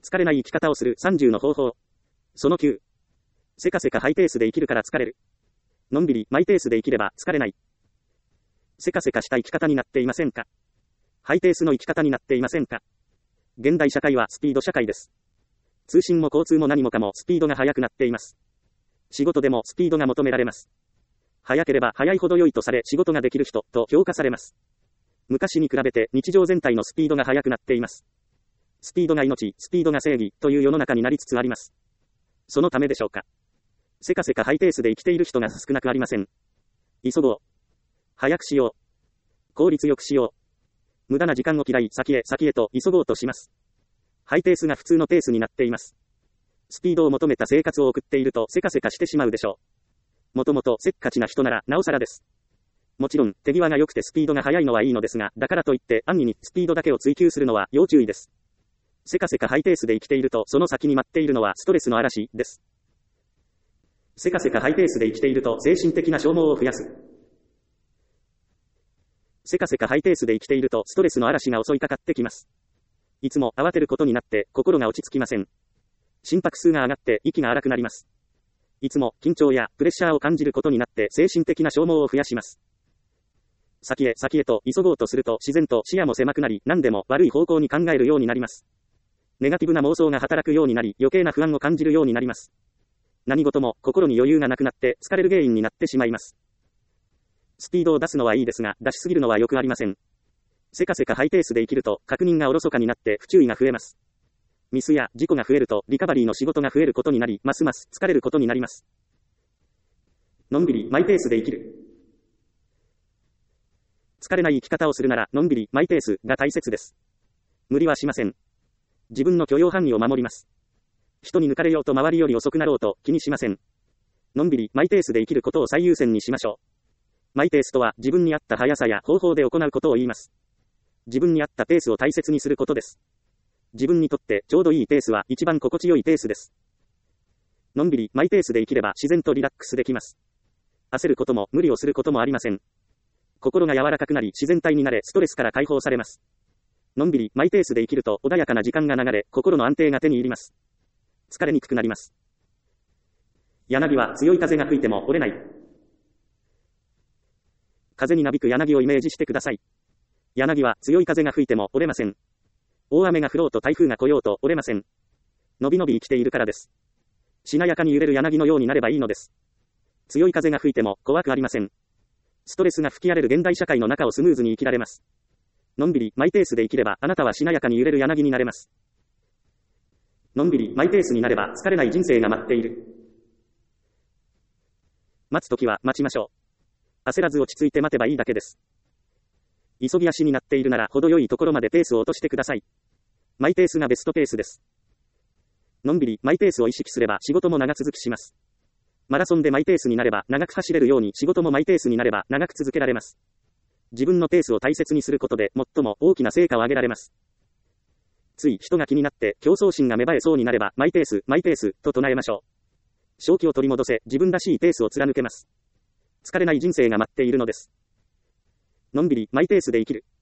疲れない生き方をする30の方法。その9。せかせかハイペースで生きるから疲れる。のんびりマイペースで生きれば疲れない。せかせかした生き方になっていませんか？ハイペースの生き方になっていませんか？現代社会はスピード社会です。通信も交通も何もかもスピードが速くなっています。仕事でもスピードが求められます。早ければ早いほど良いとされ仕事ができる人と評価されます。昔に比べて日常全体のスピードが速くなっています。スピードが命、スピードが正義という世の中になりつつあります。そのためでしょうか。せかせかハイペースで生きている人が少なくありません。急ごう。早くしよう。効率よくしよう。無駄な時間を嫌い、先へと急ごうとします。ハイペースが普通のペースになっています。スピードを求めた生活を送っているとせかせかしてしまうでしょう。もともとせっかちな人ならなおさらです。もちろん手際が良くてスピードが速いのはいいのですが、だからといって安易にスピードだけを追求するのは要注意です。せかせかハイペースで生きているとその先に待っているのはストレスの嵐です。せかせかハイペースで生きていると精神的な消耗を増やす。せかせかハイペースで生きているとストレスの嵐が襲いかかってきます。いつも慌てることになって心が落ち着きません。心拍数が上がって息が荒くなります。いつも緊張やプレッシャーを感じることになって精神的な消耗を増やします。先へと急ごうとすると自然と視野も狭くなり、何でも悪い方向に考えるようになります。ネガティブな妄想が働くようになり、余計な不安を感じるようになります。何事も心に余裕がなくなって疲れる原因になってしまいます。スピードを出すのはいいですが、出しすぎるのは良くありません。せかせかハイペースで生きると確認がおろそかになって不注意が増えます。ミスや事故が増えるとリカバリーの仕事が増えることになり、ますます疲れることになります。のんびりマイペースで生きる。疲れない生き方をするならのんびりマイペースが大切です。無理はしません。自分の許容範囲を守ります。人に抜かれようと周りより遅くなろうと気にしません。のんびりマイペースで生きることを最優先にしましょう。マイペースとは自分に合った速さや方法で行うことを言います。自分に合ったペースを大切にすることです。自分にとってちょうどいいペースは一番心地よいペースです。のんびりマイペースで生きれば自然とリラックスできます。焦ることも無理をすることもありません。心が柔らかくなり自然体になれストレスから解放されます。のんびりマイペースで生きると穏やかな時間が流れ、心の安定が手に入ります。疲れにくくなります。柳は強い風が吹いても折れない。風になびく柳をイメージしてください。柳は強い風が吹いても折れません。大雨が降ろうと台風が来ようと折れません。のびのび生きているからです。しなやかに揺れる柳のようになればいいのです。強い風が吹いても怖くありません。ストレスが吹き荒れる現代社会の中をスムーズに生きられます。のんびりマイペースで生きればあなたはしなやかに揺れる柳になれます。のんびりマイペースになれば疲れない人生が待っている。待つときは待ちましょう。焦らず落ち着いて待てばいいだけです。急ぎ足になっているなら程よいところまでペースを落としてください。マイペースがベストペースです。のんびりマイペースを意識すれば仕事も長続きします。マラソンでマイペースになれば長く走れるように仕事もマイペースになれば長く続けられます。自分のペースを大切にすることで最も大きな成果を上げられます。つい人が気になって競争心が芽生えそうになればマイペースと唱えましょう。正気を取り戻せ自分らしいペースを貫けます。疲れない人生が待っているのです。のんびりマイペースで生きる。